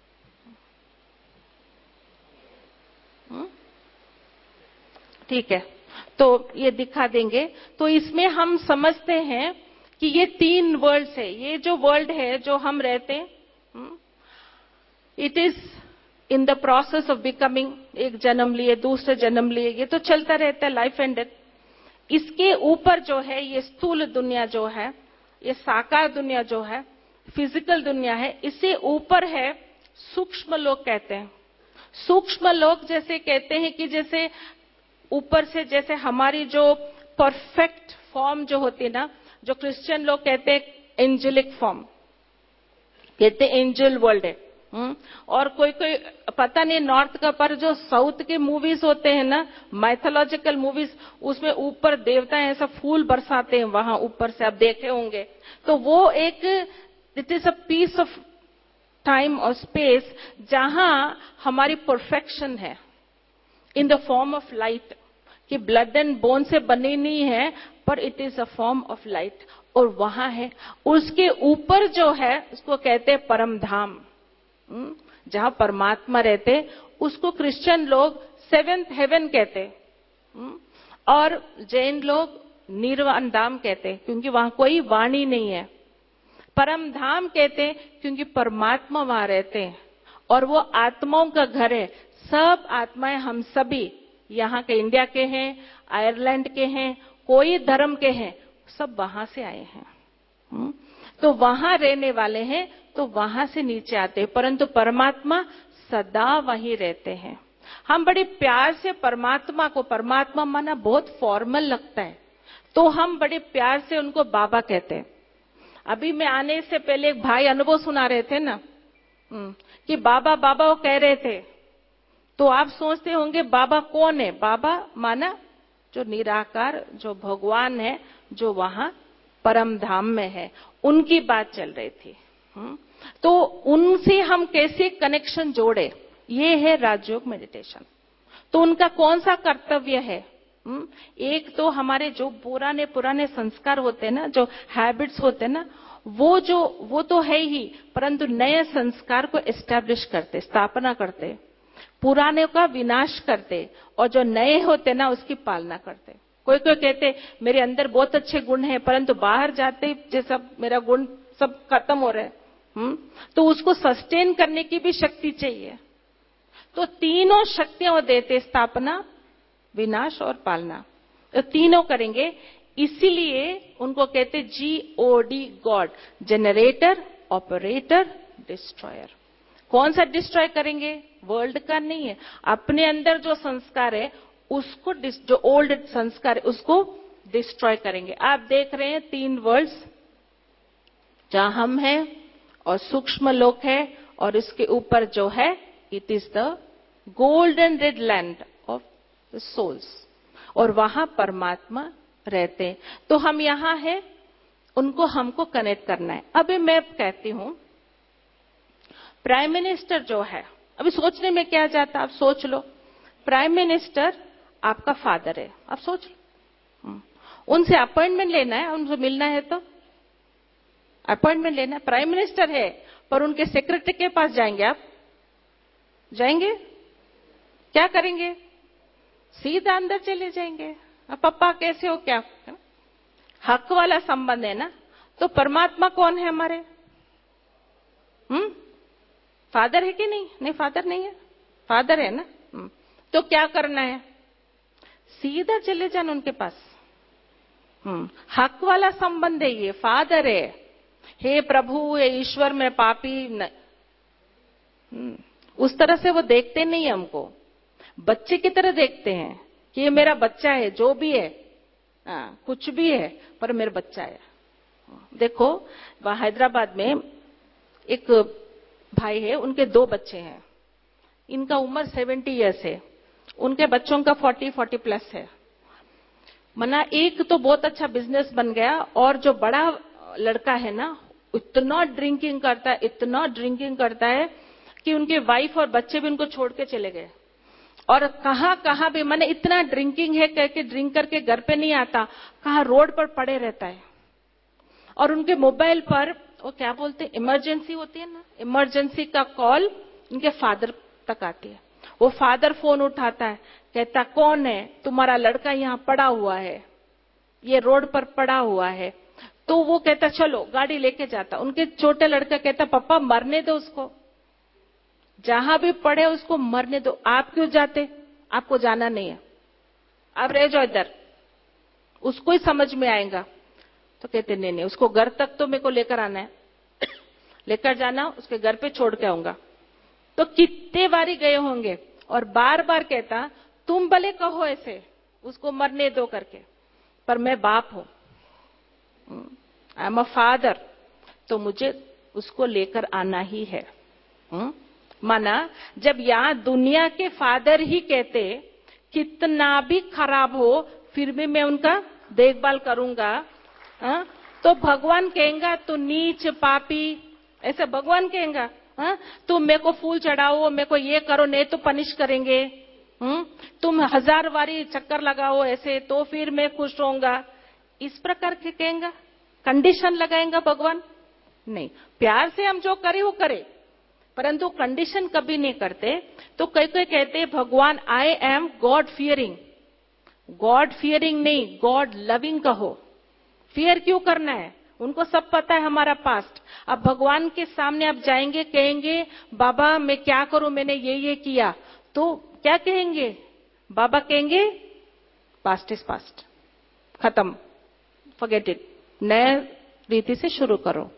ठीक है, तो ये दिखा देंगे। तो इसमें हम समझते हैं कि ये तीन वर्ल्ड्स है। ये जो वर्ल्ड है जो हम रहते हैं, it is in the process of becoming. एक जन्म लिए, दूसरे जन्म लिए, ये तो चलता रहता है, लाइफ एंड डेथ। इसके ऊपर जो है ये स्थूल दुनिया जो है, ये साकार दुनिया जो है, फिजिकल दुनिया है, इससे ऊपर है सूक्ष्म लोक कहते हैं। सूक्ष्म लोक जैसे कहते हैं कि जैसे ऊपर से जैसे हमारी जो परफेक्ट फॉर्म जो होती है ना, जो क्रिश्चियन लोग कहते हैं एंजेलिक फॉर्म, कहते हैं एंजल वर्ल्ड है। और कोई कोई पता नहीं नॉर्थ का, पर जो साउथ के मूवीज होते हैं ना, माइथोलॉजिकल मूवीज, उसमें ऊपर देवता ऐसा फूल बरसाते हैं वहां ऊपर से, आप देखे होंगे। तो वो एक, it is a piece of time और स्पेस जहां हमारी परफेक्शन है in the form of light, कि ब्लड एंड बोन से बनी नहीं है, पर it is a form of light, और वहां है। उसके ऊपर जो है उसको कहते हैं परम धाम, जहां परमात्मा रहते, उसको क्रिश्चियन लोग सेवेंथ हेवन कहते, और जैन लोग निर्वाण धाम कहते, क्योंकि वहां कोई वाणी नहीं है। परम धाम कहते क्योंकि परमात्मा वहां रहते हैं, और वो आत्माओं का घर है। सब आत्माएं, हम सभी यहाँ के, इंडिया के हैं, आयरलैंड के हैं, कोई धर्म के हैं, सब वहां से आए हैं। तो वहां रहने वाले हैं, तो वहां से नीचे आते हैं, परंतु परमात्मा सदा वहीं रहते हैं। हम बड़े प्यार से परमात्मा को, परमात्मा माना बहुत फॉर्मल लगता है, तो हम बड़े प्यार से उनको बाबा कहते हैं। अभी मैं आने से पहले एक भाई अनुभव सुना रहे थे ना, कि बाबा बाबा वो कह रहे थे, तो आप सोचते होंगे बाबा कौन है? बाबा माना जो निराकार, जो भगवान है, जो वहां परम धाम में है, उनकी बात चल रही थी। तो उनसे हम कैसे कनेक्शन जोड़े, ये है राजयोग मेडिटेशन। तो उनका कौन सा कर्तव्य है? एक तो हमारे जो पुराने पुराने संस्कार होते हैं ना, जो हैबिट्स होते हैं ना, वो जो वो तो है ही, परंतु नए संस्कार को एस्टैब्लिश करते, स्थापना करते, पुराने का विनाश करते, और जो नए होते ना उसकी पालना करते। कोई कोई कहते मेरे अंदर बहुत अच्छे गुण हैं, परंतु बाहर जाते जैसा मेरा गुण सब खत्म हो रहे हैं, तो उसको सस्टेन करने की भी शक्ति चाहिए। तो तीनों शक्तियां वो देते, स्थापना, विनाश और पालना, तो तीनों करेंगे। इसीलिए उनको कहते G O D, God, generator, operator, destroyer. कौन सा डिस्ट्रॉय करेंगे? वर्ल्ड का नहीं है, अपने अंदर जो संस्कार है उसको, जो ओल्ड संस्कार है उसको डिस्ट्रॉय करेंगे। आप देख रहे हैं तीन वर्ल्ड्स, जहां हम हैं और सूक्ष्म लोक है, और इसके ऊपर जो है it is the golden red land of the souls, और वहां परमात्मा रहते हैं। तो हम यहां हैं, उनको हमको कनेक्ट करना है। अभी मैं कहती हूं प्राइम मिनिस्टर जो है, अभी सोचने में क्या जाता, आप सोच लो। प्राइम मिनिस्टर आपका फादर है, आप सोच लो, उनसे अपॉइंटमेंट लेना है, उनसे मिलना है, तो अपॉइंटमेंट लेना है। प्राइम मिनिस्टर है, पर उनके सेक्रेटरी के पास जाएंगे आप? जाएंगे? क्या करेंगे? सीधा अंदर चले जाएंगे, अब पापा कैसे हो, क्या? हक वाला संबंध है ना। तो परमात्मा कौन है हमारे? हम्म फादर है कि नहीं? नहीं, फादर नहीं है, फादर है ना। तो क्या करना है? सीधा चले जाना उनके पास। हम्म हक वाला संबंध है, ये फादर है, हे प्रभु हे ईश्वर में पापी न, उस तरह से वो देखते नहीं हमको, बच्चे की तरह देखते हैं कि ये मेरा बच्चा है, जो भी है, आ, कुछ भी है, पर मेरा बच्चा है। देखो वहां हैदराबाद में एक भाई है, उनके दो बच्चे हैं, इनका उम्र सेवेंटी इयर्स है, उनके बच्चों का फोर्टी फोर्टी प्लस है। मना एक तो बहुत अच्छा बिजनेस बन गया, और जो बड़ा लड़का है ना, इतना ड्रिंकिंग करता है, इतना ड्रिंकिंग करता है कि उनके वाइफ और बच्चे भी उनको छोड़ के चले गए। और कहां कहां भी, मैंने इतना ड्रिंकिंग है कह के ड्रिंक करके घर पे नहीं आता, कहां रोड पर पड़े रहता है। और उनके मोबाइल पर वो क्या बोलते हैं, इमरजेंसी होती है ना, इमरजेंसी का कॉल उनके फादर तक आती है। वो फादर फोन उठाता है, कहता कौन है, तुम्हारा लड़का यहाँ पड़ा हुआ है, ये रोड पर पड़ा हुआ है। तो वो कहता चलो गाड़ी लेके जाता। उनके छोटे लड़का कहता पापा मरने दो उसको, जहां भी पड़े उसको मरने दो, आप क्यों जाते, आपको जाना नहीं है, आप रह जाओ इधर, उसको ही समझ में आएगा। तो कहते नहीं नहीं, उसको घर तक तो मेरे को लेकर आना है, लेकर जाना, उसके घर पे छोड़ के आऊंगा। तो कितने बारी गए होंगे, और बार बार कहता तुम भले कहो ऐसे उसको मरने दो करके, पर मैं बाप हूं, आई एम अ फादर, तो मुझे उसको लेकर आना ही है। हुँ? माना जब यहां दुनिया के फादर ही कहते कितना भी खराब हो फिर भी मैं उनका देखभाल करूंगा, हा? तो भगवान कहेगा तू नीच पापी, ऐसे भगवान कहेगा, हा? तुम मेरे को फूल चढ़ाओ, मेरे को ये करो, नहीं तो पनिश करेंगे, हुँ? तुम हजार बारी चक्कर लगाओ ऐसे तो फिर मैं खुश रहूंगा, इस प्रकार के कहेगा, कंडीशन लगाएगा भगवान? नहीं, प्यार से हम जो करें वो करें, परंतु कंडीशन कभी नहीं करते। तो कई कोई कहते हैं भगवान I am God fearing, God fearing नहीं, गॉड लविंग कहो। फियर क्यों करना है, उनको सब पता है हमारा पास्ट। अब भगवान के सामने आप जाएंगे, कहेंगे बाबा मैं क्या करूं, मैंने ये ये किया, तो क्या कहेंगे, बाबा कहेंगे पास्ट इज पास्ट, खत्म, फॉरगेट इट, नए रीति से शुरू करो,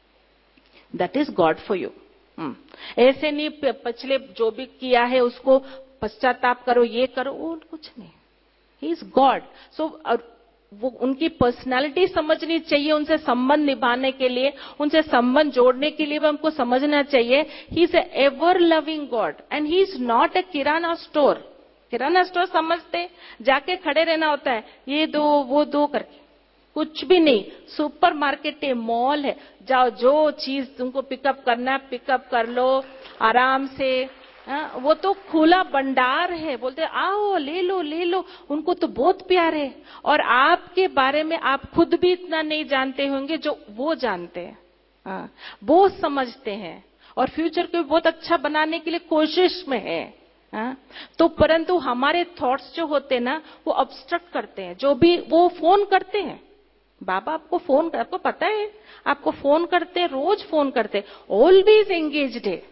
that is God for you. ऐसे नहीं पिछले जो भी किया है उसको पश्चाताप करो, ये करो, वो कुछ नहीं, ही इज गॉड। सो वो उनकी पर्सनालिटी समझनी चाहिए, उनसे संबंध निभाने के लिए, उनसे संबंध जोड़ने के लिए भी हमको समझना चाहिए he is ever loving God and he is not a kirana store. Kirana store समझते जाके खड़े रहना होता है, ये दो वो दो करके, कुछ भी नहीं। सुपर मार्केट है, मॉल है, जाओ जो चीज तुमको पिकअप करना है पिकअप कर लो आराम से, हा? वो तो खुला भंडार है, बोलते आओ ले लो ले लो, उनको तो बहुत प्यार है। और आपके बारे में आप खुद भी इतना नहीं जानते होंगे जो वो जानते हैं, हा? वो समझते हैं और फ्यूचर को बहुत अच्छा बनाने के लिए कोशिश में है, हा? तो परंतु हमारे थॉट्स जो होते हैं ना वो ऑब्स्ट्रक्ट करते हैं। जो भी वो फोन करते हैं, बाबा आपको फोन, आपको पता है आपको फोन करते हैं, रोज फोन करते हैं, ऑलवेज एंगेज्ड है,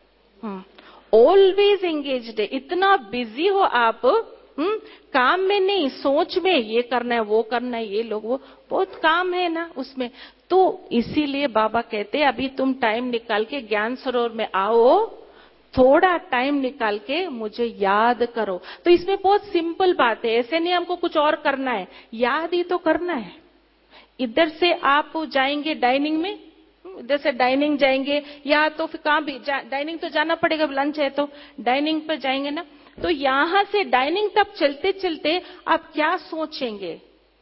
ऑलवेज एंगेज्ड है, इतना बिजी हो आप, हम्म काम में नहीं, सोच में, ये करना है वो करना है, ये लोग वो बहुत काम है ना उसमें। तो इसीलिए बाबा कहते हैं अभी तुम टाइम निकाल के ज्ञान सरोवर में आओ, थोड़ा टाइम निकाल के मुझे याद करो। तो इसमें बहुत सिंपल बात है, ऐसे नहीं हमको कुछ और करना है, याद ही तो करना है। इधर से आप जाएंगे डाइनिंग में, इधर से डाइनिंग जाएंगे, या तो फिर कहां भी डाइनिंग तो जाना पड़ेगा, लंच है तो डाइनिंग पर जाएंगे ना, तो यहां से डाइनिंग तक चलते चलते आप क्या सोचेंगे,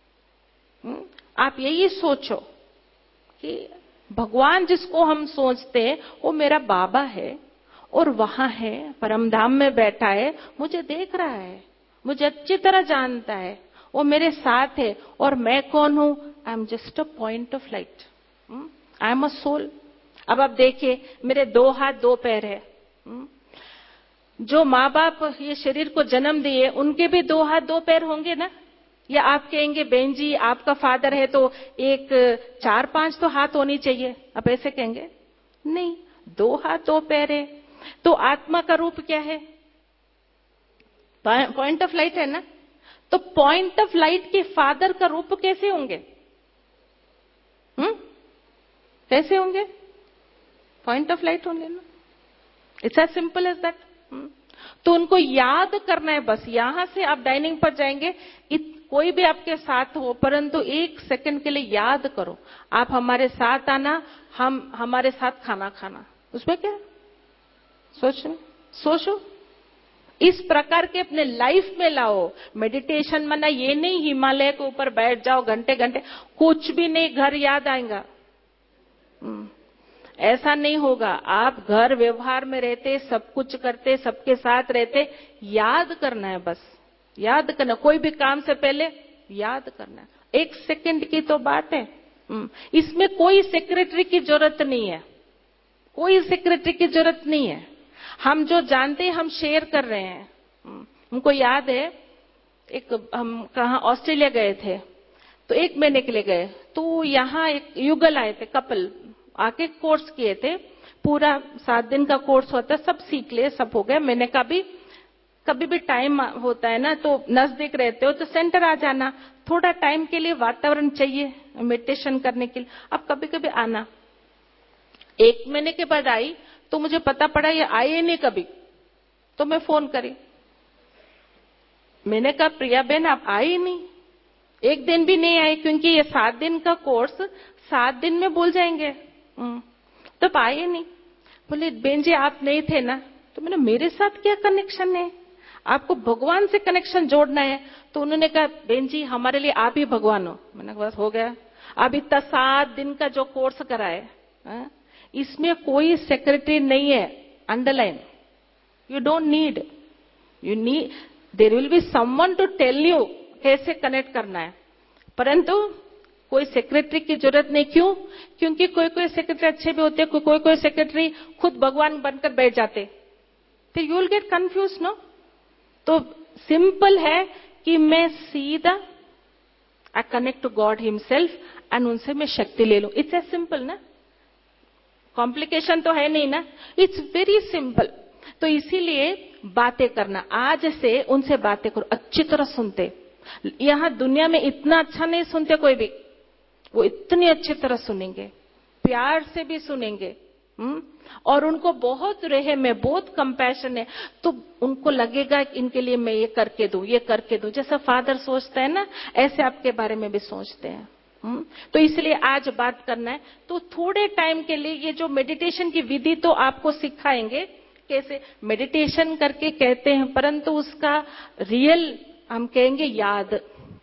आप यही सोचो कि भगवान जिसको हम सोचते हैं वो मेरा बाबा है और वहां है, परमधाम में बैठा है, मुझे देख रहा है, मुझे अच्छी तरह जानता है, वो मेरे साथ है। और मैं कौन हूं, I am just a point of light, I am a soul. अब आप देखिए मेरे दो हाथ दो पैर है, जो माँ बाप ये शरीर को जन्म दिए उनके भी दो हाथ दो पैर होंगे ना, या आप कहेंगे बहन जी आपका फादर है तो एक चार पांच तो हाथ होनी चाहिए, आप ऐसे कहेंगे? नहीं, दो हाथ दो पैर है। तो आत्मा का रूप क्या है, पॉइंट ऑफ लाइट है ना। तो पॉइंट ऑफ लाइट के फादर का रूप कैसे होंगे? हम्म कैसे होंगे? पॉइंट ऑफ लाइट होंगे ना। It's as simple as that. तो उनको याद करना है बस। यहां से आप डाइनिंग पर जाएंगे, इत, कोई भी आपके साथ हो, परंतु एक सेकंड के लिए याद करो, आप हमारे साथ आना, हम हमारे साथ खाना खाना। उसमें क्या सोचो सोचो इस प्रकार के अपने लाइफ में लाओ। मेडिटेशन माना ये नहीं हिमालय के ऊपर बैठ जाओ घंटे घंटे, कुछ भी नहीं, घर याद आएगा। ऐसा नहीं होगा। आप घर व्यवहार में रहते, सब कुछ करते, सबके साथ रहते, याद करना है बस। याद करना, कोई भी काम से पहले याद करना है। एक सेकंड की तो बात है। इसमें कोई सेक्रेटरी की जरूरत नहीं है, कोई सेक्रेटरी की जरूरत नहीं है। हम जो जानते हैं हम शेयर कर रहे हैं। हमको याद है, एक हम कहा ऑस्ट्रेलिया गए थे, तो एक महीने के लिए गए, तो यहाँ एक युगल आए थे, कपल आके कोर्स किए थे। पूरा सात दिन का कोर्स होता है, सब सीख ले, सब हो गया। मैंने कहा भी कभी भी टाइम होता है ना, तो नजदीक रहते हो तो सेंटर आ जाना, थोड़ा टाइम के लिए वातावरण चाहिए मेडिटेशन करने के लिए, अब कभी कभी आना। एक महीने के बाद आई तो मुझे पता पड़ा ये आए नहीं कभी, तो मैं फोन करी, मैंने कहा प्रिया बहन आप आई नहीं, एक दिन भी नहीं आई, क्योंकि ये सात दिन का कोर्स सात दिन में भूल जाएंगे। तो आप आए नहीं। बोले बहन जी आप नहीं थे ना। तो मैंने मेरे साथ क्या कनेक्शन है, आपको भगवान से कनेक्शन जोड़ना है। तो उन्होंने कहा बहन जी हमारे लिए आप ही भगवान हो। मैंने कहा बस हो गया। अब इतना सात दिन का जो कोर्स कराए, इसमें कोई सेक्रेटरी नहीं है। Underline, you don't need, you need, there will be someone to tell you कैसे कनेक्ट करना है, परंतु कोई सेक्रेटरी की जरूरत नहीं। क्यों? क्योंकि कोई कोई सेक्रेटरी अच्छे भी होते, कोई कोई कोई सेक्रेटरी खुद भगवान बनकर बैठ जाते, फिर you will get confuse no. तो सिंपल है कि मैं सीधा I connect to God himself and उनसे मैं शक्ति ले लूं। इट्स एज सिंपल ना, कॉम्प्लिकेशन तो है नहीं ना, इट्स वेरी सिंपल। तो इसीलिए बातें करना, आज से उनसे बातें करो, अच्छी तरह सुनते। यहां दुनिया में इतना अच्छा नहीं सुनते कोई भी, वो इतनी अच्छी तरह सुनेंगे, प्यार से भी सुनेंगे। हम्म और उनको बहुत रहम है, बहुत कंपैशन है, तो उनको लगेगा कि इनके लिए मैं ये करके दूं, ये करके दूं। जैसा फादर सोचता है ना, ऐसे आपके बारे में भी सोचते हैं। हम्म तो इसलिए आज बात करना है। तो थोड़े टाइम के लिए ये जो मेडिटेशन की विधि तो आपको सिखाएंगे, कैसे मेडिटेशन करके कहते हैं, परंतु उसका रियल हम कहेंगे याद,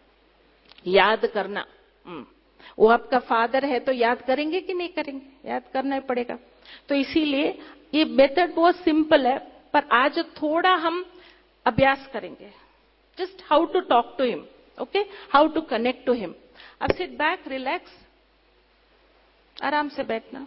याद करना। वो आपका फादर है तो याद करेंगे कि नहीं करेंगे, याद करना ही पड़ेगा। तो इसीलिए ये मेथड बहुत सिंपल है, पर आज थोड़ा हम अभ्यास करेंगे। Just how to talk to him, okay, how to connect to him. अब सिट बैक, रिलैक्स, आराम से बैठना।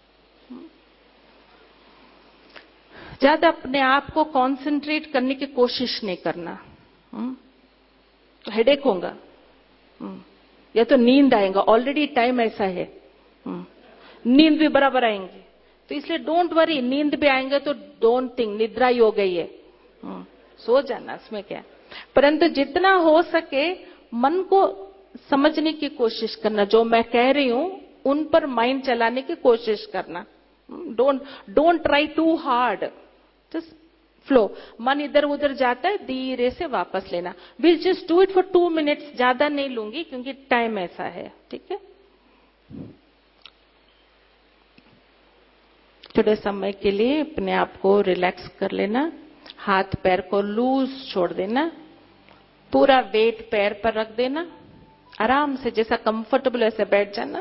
ज्यादा अपने आप को कंसंट्रेट करने की कोशिश नहीं करना, तो हेडेक होगा या तो नींद आएगा। ऑलरेडी टाइम ऐसा है, नींद भी बराबर आएंगी, तो इसलिए डोंट वरी, नींद भी आएंगे तो डोंट थिंक निद्रा ही हो गई है, सो जाना, इसमें क्या। परंतु जितना हो सके मन को समझने की कोशिश करना, जो मैं कह रही हूं उन पर माइंड चलाने की कोशिश करना। Don't don't try too hard, just flow. मन इधर उधर जाता है, धीरे से वापस लेना। Will just do it for two minutes, ज्यादा नहीं लूंगी क्योंकि टाइम ऐसा है, ठीक है। थोड़े समय के लिए अपने आप को रिलैक्स कर लेना, हाथ पैर को लूज छोड़ देना, पूरा वेट पैर पर रख देना, आराम से जैसा कंफर्टेबल ऐसे बैठ जाना।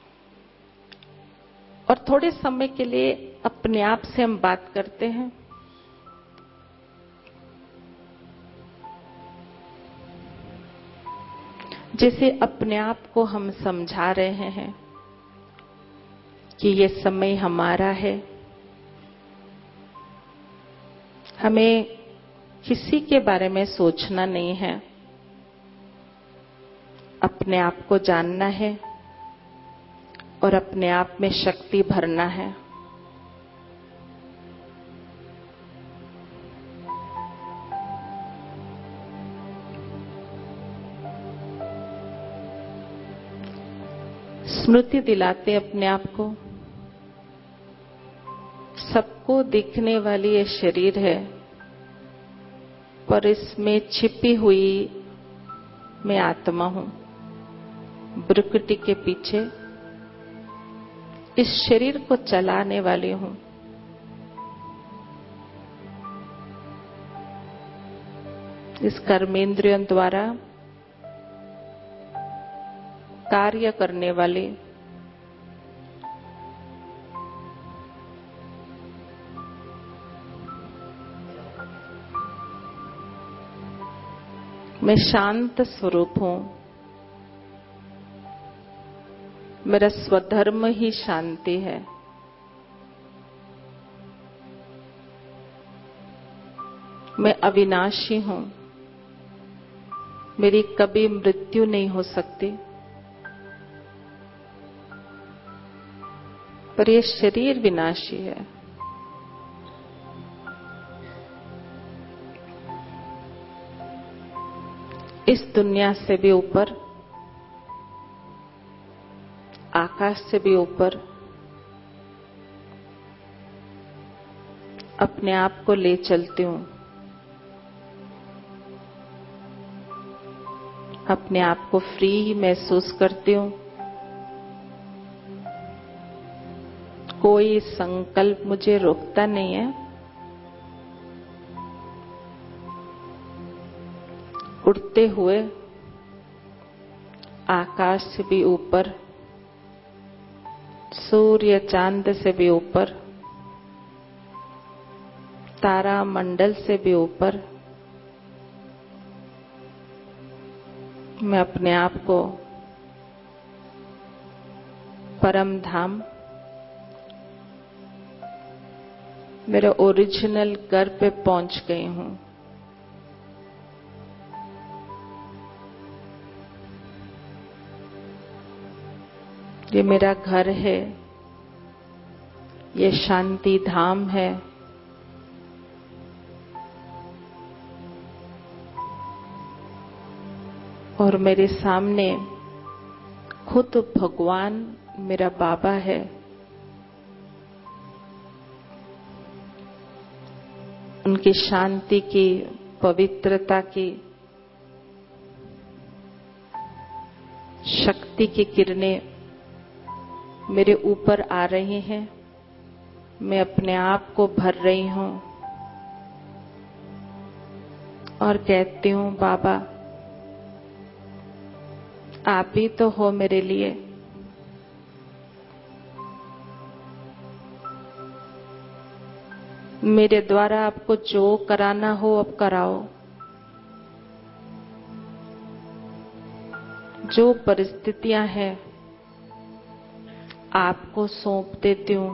और थोड़े समय के लिए अपने आप से हम बात करते हैं। जैसे अपने आप को हम समझा रहे हैं कि ये समय हमारा है, हमें किसी के बारे में सोचना नहीं है, अपने आप को जानना है और अपने आप में शक्ति भरना है। स्मृति दिलाते अपने आप को, सबको दिखने वाली ये शरीर है, पर इसमें छिपी हुई मैं आत्मा हूं। भ्रुकुटी के पीछे इस शरीर को चलाने वाली हूं। इस कर्मेंद्रियों द्वारा कार्य करने वाली मैं शांत स्वरूप हूं। मेरा स्वधर्म ही शांति है। मैं अविनाशी हूं। मेरी कभी मृत्यु नहीं हो सकती। पर यह शरीर विनाशी है। इस दुनिया से भी ऊपर, आकाश से भी ऊपर अपने आप को ले चलती हूं। अपने आप को फ्री महसूस करती हूं। कोई संकल्प मुझे रोकता नहीं है। उड़ते हुए आकाश से भी ऊपर, सूर्य चांद से भी ऊपर, तारा मंडल से भी ऊपर मैं अपने आप को परम धाम, मेरे ओरिजिनल घर पे पहुंच गई हूं। ये मेरा घर है, ये शांति धाम है। और मेरे सामने खुद भगवान मेरा बाबा है। उनकी शांति की, पवित्रता की, शक्ति की किरणें मेरे ऊपर आ रही हैं। मैं अपने आप को भर रही हूं और कहती हूं, बाबा आप ही तो हो मेरे लिए। मेरे द्वारा आपको जो कराना हो अब कराओ। जो परिस्थितियां हैं आपको सौंप देती हूं।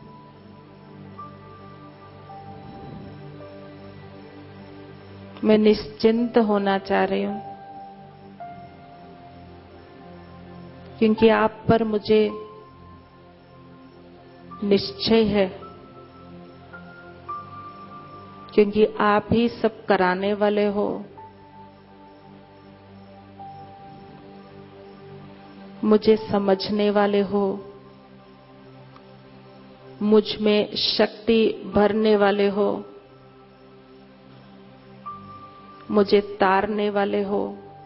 मैं निश्चिंत होना चाह रही हूं, क्योंकि आप पर मुझे निश्चय है, क्योंकि आप ही सब कराने वाले हो। मुझे समझने वाले हो, मुझ में शक्ति भरने वाले हो, मुझे तारने वाले हो।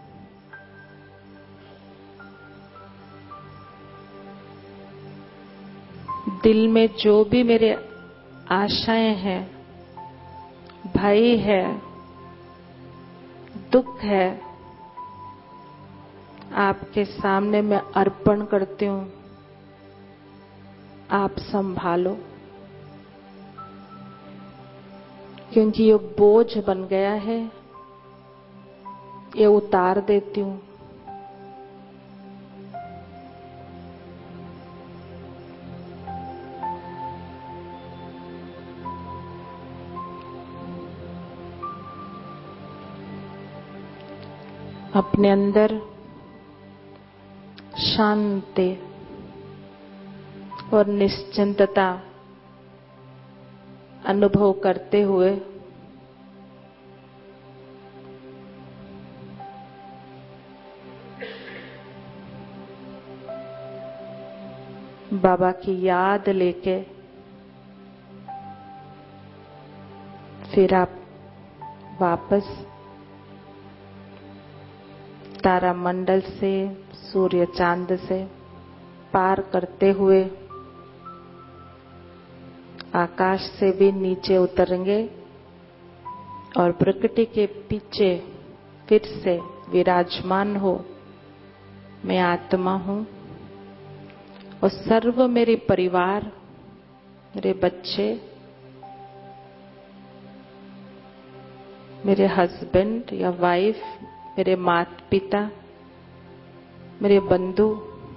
दिल में जो भी मेरे आशाएं हैं, भय है, दुख है, आपके सामने मैं अर्पण करती हूं। आप संभालो, क्योंकि ये बोझ बन गया है, ये उतार देती हूं। अपने अंदर शांति और निश्चिंतता अनुभव करते हुए बाबा की याद लेके फिर आप वापस तारामंडल से, सूर्य चांद से पार करते हुए आकाश से भी नीचे उतरेंगे और प्रकृति के पीछे फिर से विराजमान हो। मैं आत्मा हूं और सर्व मेरे परिवार, मेरे बच्चे, मेरे हस्बैंड या वाइफ, मेरे माता पिता, मेरे बंधु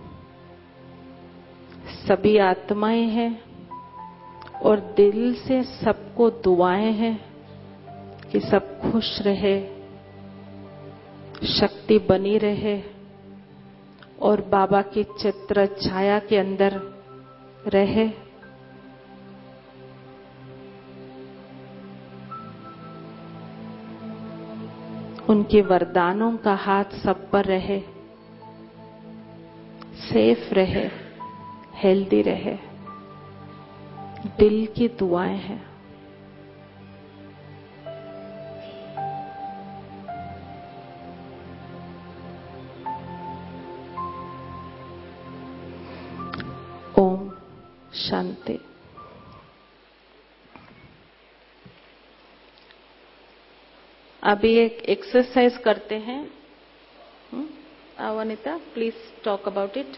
सभी आत्माएं हैं और दिल से सबको दुआएं हैं कि सब खुश रहे, शक्ति बनी रहे और बाबा की चित्र छाया के अंदर रहे। उनके वरदानों का हाथ सब पर रहे, सेफ रहे, हेल्दी रहे। दिल की दुआएं हैं। ओम शांति। अभी एक एक्सरसाइज करते हैं। Vanita, please talk about it.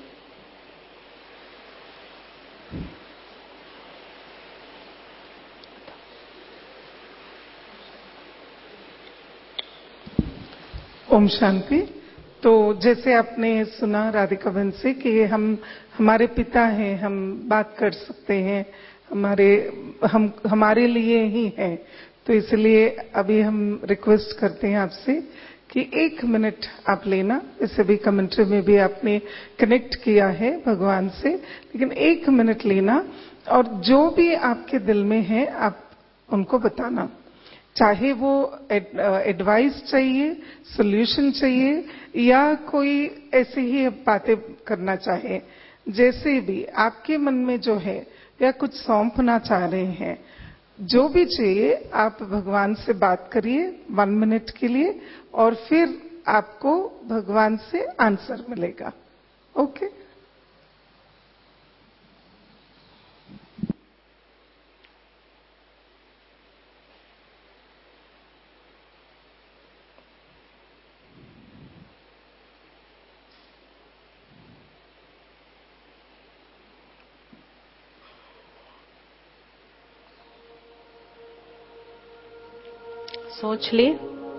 Om Shanti. तो जैसे आपने सुना राधिका बहन से कि हम हमारे पिता हैं, हम बात कर सकते हैं, हमारे हम हमारे लिए ही हैं। तो इसलिए अभी हम रिक्वेस्ट करते हैं आपसे कि एक मिनट आप लेना। जैसे भी कमेंट्री में भी आपने कनेक्ट किया है भगवान से, लेकिन एक मिनट लेना और जो भी आपके दिल में है आप उनको बताना। चाहे वो एडवाइस चाहिए, सॉल्यूशन चाहिए या कोई ऐसे ही बातें करना चाहे, जैसे भी आपके मन में जो है या कुछ सौंपना चाह रहे हैं, जो भी चाहिए आप भगवान से बात करिए वन मिनट के लिए और फिर आपको भगवान से आंसर मिलेगा। ओके? सोच लिए?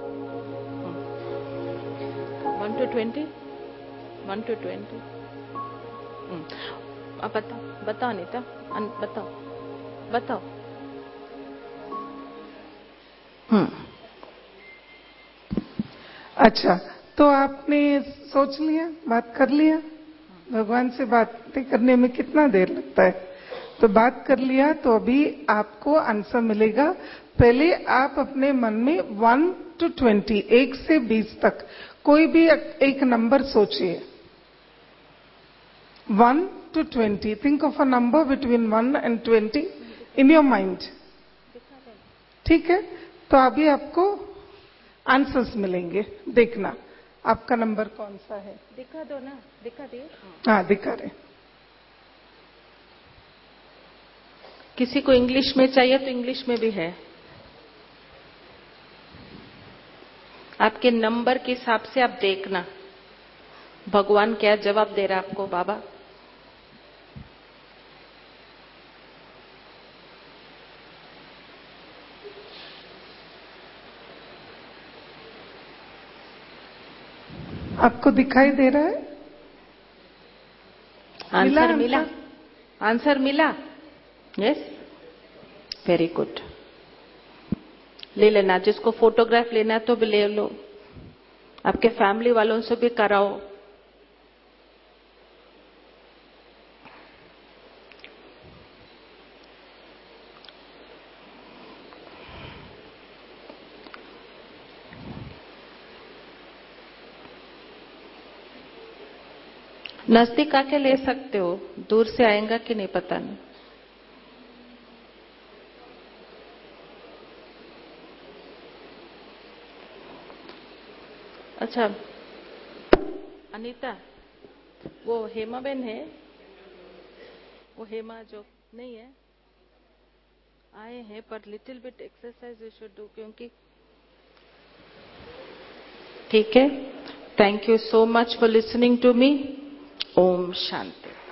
One two twenty one two twenty अब बताओ बताओ अनीता, बताओ बताओ। हम्म अच्छा, तो आपने सोच लिया, बात कर लिया। भगवान से बातें करने में कितना देर लगता है? तो बात कर लिया, तो अभी आपको आंसर मिलेगा। पहले आप अपने मन में वन टू ट्वेंटी, एक से बीस तक कोई भी एक नंबर सोचिए। One two twenty, think of a number between one and twenty in your mind. ठीक है? तो अभी आपको आंसर्स मिलेंगे। देखना आपका नंबर कौन सा है। दिखा दो ना, दिखा दिए। हाँ, दिखा रहे। किसी को इंग्लिश में चाहिए तो इंग्लिश में भी है। आपके नंबर के हिसाब से आप देखना भगवान क्या जवाब दे रहा है आपको। बाबा आपको दिखाई दे रहा है? आंसर मिला? आंसर मिला? Yes, very good. ले लेना, जिसको फोटोग्राफ लेना तो भी ले लो, आपके फैमिली वालों से भी कराओ। नजदीक आके ले सकते हो, दूर से आएगा कि नहीं पता नहीं। अच्छा अनीता, वो हेमा बेन है, वो हेमा जो नहीं है, आए हैं पर little bit exercise we should do, क्योंकि ठीक है। Thank you so much for listening to me. Om Shanti.